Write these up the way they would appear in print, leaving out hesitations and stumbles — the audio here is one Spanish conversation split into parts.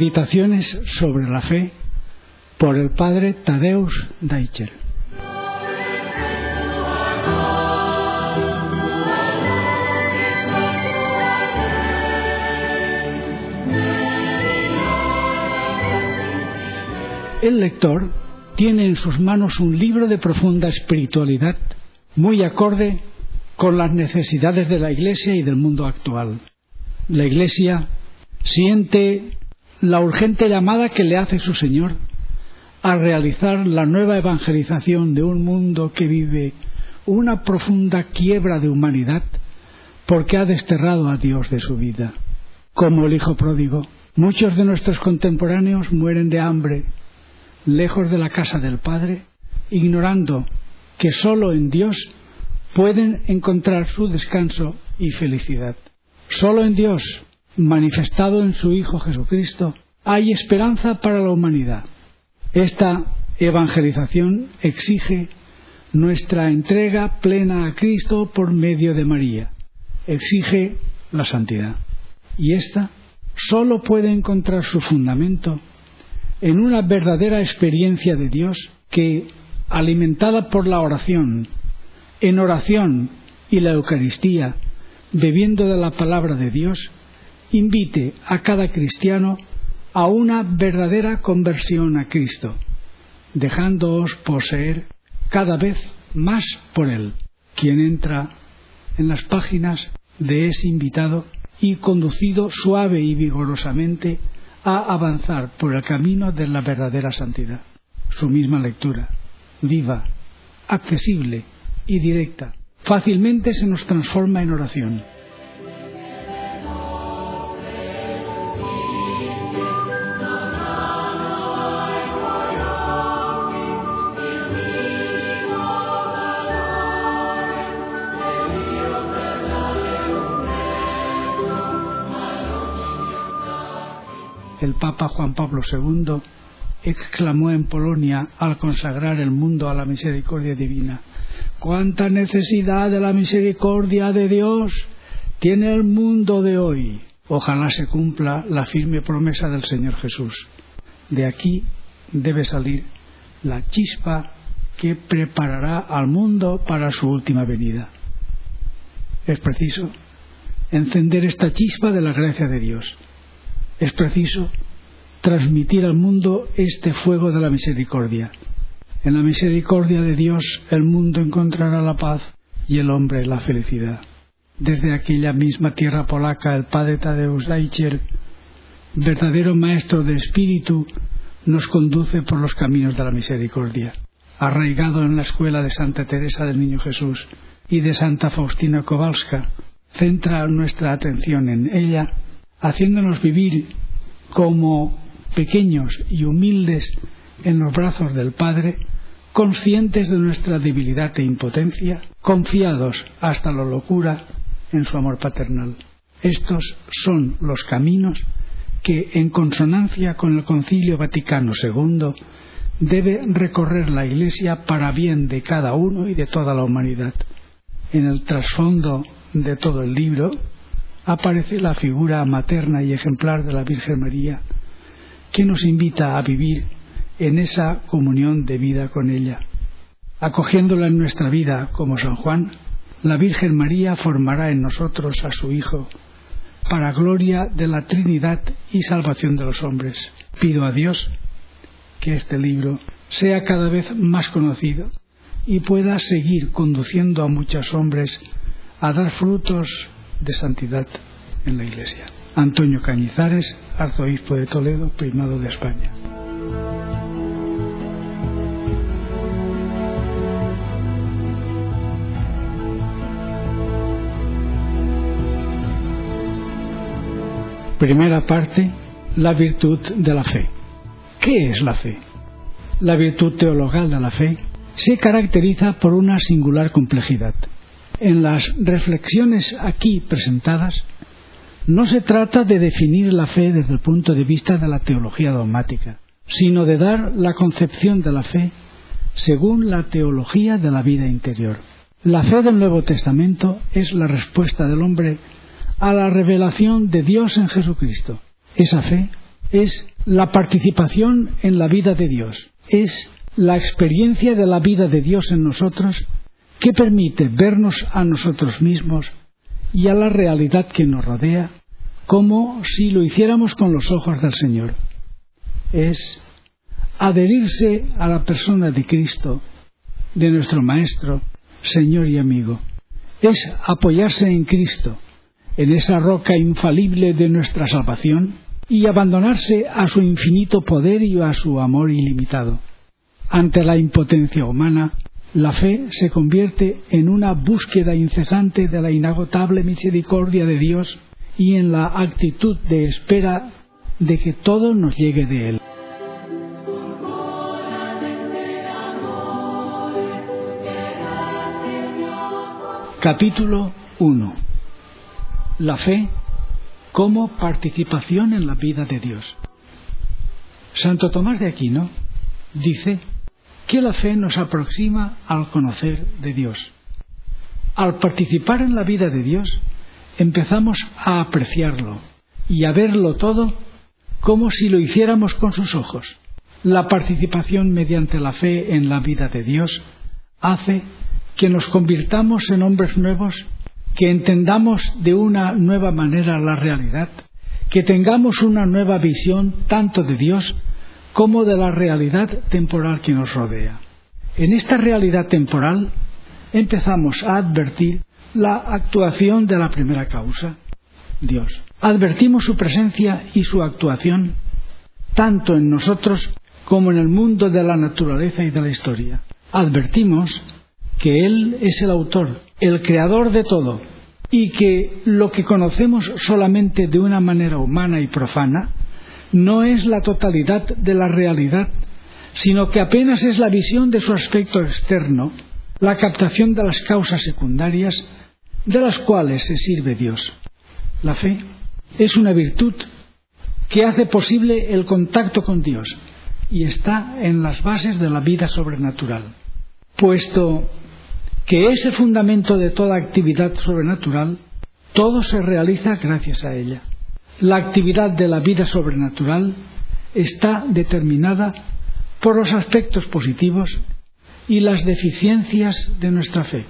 Meditaciones sobre la fe por el padre Tadeusz Deichel. El lector tiene en sus manos un libro de profunda espiritualidad, muy acorde con las necesidades de la Iglesia y del mundo actual. La Iglesia siente la urgente llamada que le hace su Señor a realizar la nueva evangelización de un mundo que vive una profunda quiebra de humanidad porque ha desterrado a Dios de su vida. Como el hijo pródigo, muchos de nuestros contemporáneos mueren de hambre, lejos de la casa del Padre, ignorando que sólo en Dios pueden encontrar su descanso y felicidad. Sólo en Dios, manifestado en su Hijo Jesucristo, hay esperanza para la humanidad. Esta evangelización exige nuestra entrega plena a Cristo por medio de María. Exige la santidad. Y esta sólo puede encontrar su fundamento en una verdadera experiencia de Dios que, alimentada por la oración, en oración y la Eucaristía, bebiendo de la palabra de Dios, invite a cada cristiano a una verdadera conversión a Cristo, dejándoos poseer cada vez más por Él, quien entra en las páginas de ese invitado y conducido suave y vigorosamente a avanzar por el camino de la verdadera santidad. Su misma lectura, viva, accesible y directa, fácilmente se nos transforma en oración. El Papa Juan Pablo II exclamó en Polonia al consagrar el mundo a la misericordia divina: ¡cuánta necesidad de la misericordia de Dios tiene el mundo de hoy! Ojalá se cumpla la firme promesa del Señor Jesús. De aquí debe salir la chispa que preparará al mundo para su última venida. Es preciso encender esta chispa de la gracia de Dios. Es preciso transmitir al mundo este fuego de la misericordia. En la misericordia de Dios el mundo encontrará la paz y el hombre la felicidad. Desde aquella misma tierra polaca, el padre Tadeusz Deichel, verdadero maestro de espíritu, nos conduce por los caminos de la misericordia. Arraigado en la escuela de Santa Teresa del Niño Jesús y de Santa Faustina Kowalska, centra nuestra atención en ella, haciéndonos vivir como pequeños y humildes en los brazos del Padre, conscientes de nuestra debilidad e impotencia, confiados hasta la locura en su amor paternal. Estos son los caminos que, en consonancia con el Concilio Vaticano II, debe recorrer la Iglesia para bien de cada uno y de toda la humanidad. En el trasfondo de todo el libro aparece la figura materna y ejemplar de la Virgen María, que nos invita a vivir en esa comunión de vida con ella. Acogiéndola en nuestra vida como San Juan, la Virgen María formará en nosotros a su Hijo, para gloria de la Trinidad y salvación de los hombres. Pido a Dios que este libro sea cada vez más conocido y pueda seguir conduciendo a muchos hombres a dar frutos de santidad en la Iglesia. Antonio Cañizares, arzobispo de Toledo, primado de España. Primera parte, la virtud de la fe. ¿Qué es la fe? La virtud teologal de la fe se caracteriza por una singular complejidad. En las reflexiones aquí presentadas, no se trata de definir la fe desde el punto de vista de la teología dogmática, sino de dar la concepción de la fe según la teología de la vida interior. La fe del Nuevo Testamento es la respuesta del hombre a la revelación de Dios en Jesucristo. Esa fe es la participación en la vida de Dios, es la experiencia de la vida de Dios en nosotros que permite vernos a nosotros mismos y a la realidad que nos rodea como si lo hiciéramos con los ojos del Señor. Es adherirse a la persona de Cristo, de nuestro Maestro, Señor y amigo. Es apoyarse en Cristo, en esa roca infalible de nuestra salvación, y abandonarse a su infinito poder y a su amor ilimitado. Ante la impotencia humana, la fe se convierte en una búsqueda incesante de la inagotable misericordia de Dios y en la actitud de espera de que todo nos llegue de Él. Capítulo 1. La fe como participación en la vida de Dios. Santo Tomás de Aquino dice que la fe nos aproxima al conocer de Dios. Al participar en la vida de Dios, empezamos a apreciarlo y a verlo todo como si lo hiciéramos con sus ojos. La participación mediante la fe en la vida de Dios hace que nos convirtamos en hombres nuevos, que entendamos de una nueva manera la realidad, que tengamos una nueva visión tanto de Dios como de la realidad temporal que nos rodea. En esta realidad temporal empezamos a advertir la actuación de la primera causa, Dios. Advertimos su presencia y su actuación tanto en nosotros como en el mundo de la naturaleza y de la historia. Advertimos que Él es el autor, el creador de todo, y que lo que conocemos solamente de una manera humana y profana no es la totalidad de la realidad, sino que apenas es la visión de su aspecto externo, la captación de las causas secundarias de las cuales se sirve Dios. La fe es una virtud que hace posible el contacto con Dios y está en las bases de la vida sobrenatural, puesto que ese fundamento de toda actividad sobrenatural, todo se realiza gracias a ella. La actividad de la vida sobrenatural está determinada por los aspectos positivos y las deficiencias de nuestra fe.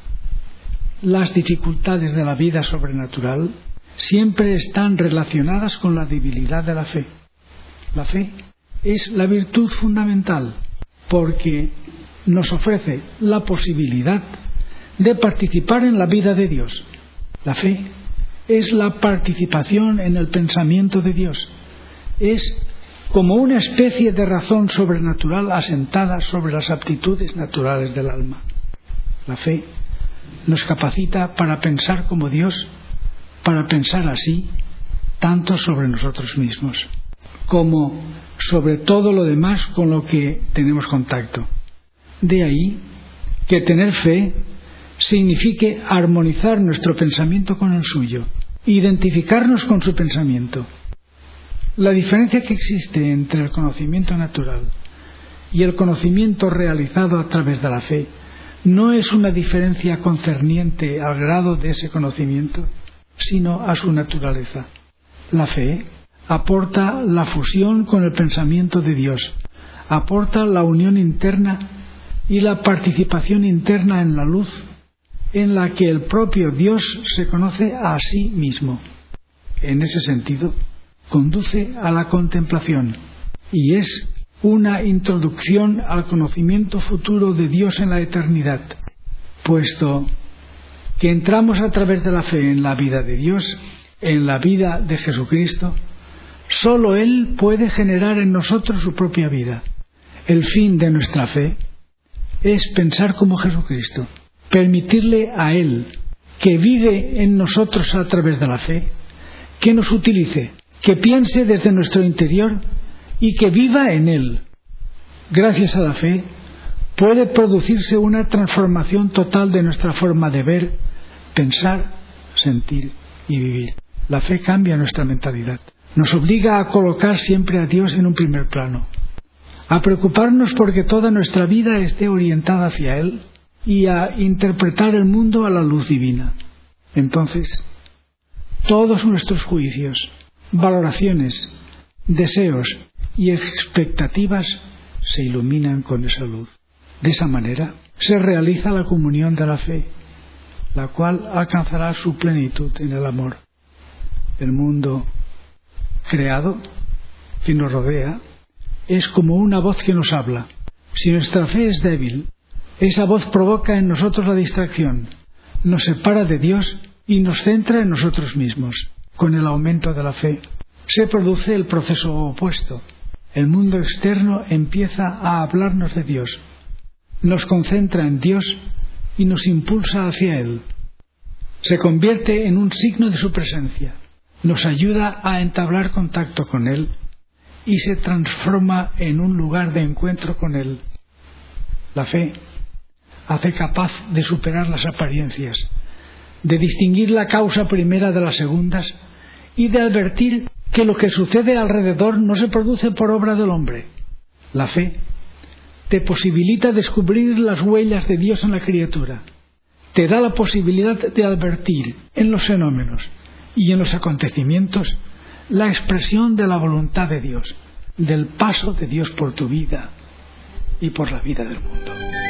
Las dificultades de la vida sobrenatural siempre están relacionadas con la debilidad de la fe. La fe es la virtud fundamental porque nos ofrece la posibilidad de participar en la vida de Dios. La fe es la participación en el pensamiento de Dios. Es como una especie de razón sobrenatural asentada sobre las aptitudes naturales del alma. La fe nos capacita para pensar como Dios, para pensar así, tanto sobre nosotros mismos, como sobre todo lo demás con lo que tenemos contacto. De ahí que tener fe signifique armonizar nuestro pensamiento con el suyo, identificarnos con su pensamiento. La diferencia que existe entre el conocimiento natural y el conocimiento realizado a través de la fe no es una diferencia concerniente al grado de ese conocimiento, sino a su naturaleza. La fe aporta la fusión con el pensamiento de Dios, aporta la unión interna y la participación interna en la luz en la que el propio Dios se conoce a sí mismo. En ese sentido, conduce a la contemplación y es una introducción al conocimiento futuro de Dios en la eternidad, puesto que entramos a través de la fe en la vida de Dios, en la vida de Jesucristo. Solo Él puede generar en nosotros su propia vida. El fin de nuestra fe es pensar como Jesucristo, permitirle a Él, que vive en nosotros a través de la fe, que nos utilice, que piense desde nuestro interior y que viva en Él. Gracias a la fe puede producirse una transformación total de nuestra forma de ver, pensar, sentir y vivir. La fe cambia nuestra mentalidad. Nos obliga a colocar siempre a Dios en un primer plano, a preocuparnos porque toda nuestra vida esté orientada hacia Él y a interpretar el mundo a la luz divina. Entonces, todos nuestros juicios, valoraciones deseos y expectativas se iluminan con esa luz. De esa manera se realiza la comunión de la fe, la cual alcanzará su plenitud en el amor. El mundo creado que nos rodea es como una voz que nos habla. Si nuestra fe es débil, esa voz provoca en nosotros la distracción, nos separa de Dios y nos centra en nosotros mismos. Con el aumento de la fe se produce el proceso opuesto. El mundo externo empieza a hablarnos de Dios, nos concentra en Dios y nos impulsa hacia Él. Se convierte en un signo de su presencia, nos ayuda a entablar contacto con Él y se transforma en un lugar de encuentro con Él. La fe hace capaz de superar las apariencias, de distinguir la causa primera de las segundas y de advertir que lo que sucede alrededor no se produce por obra del hombre. La fe te posibilita descubrir las huellas de Dios en la criatura, te da la posibilidad de advertir en los fenómenos y en los acontecimientos la expresión de la voluntad de Dios, del paso de Dios por tu vida y por la vida del mundo.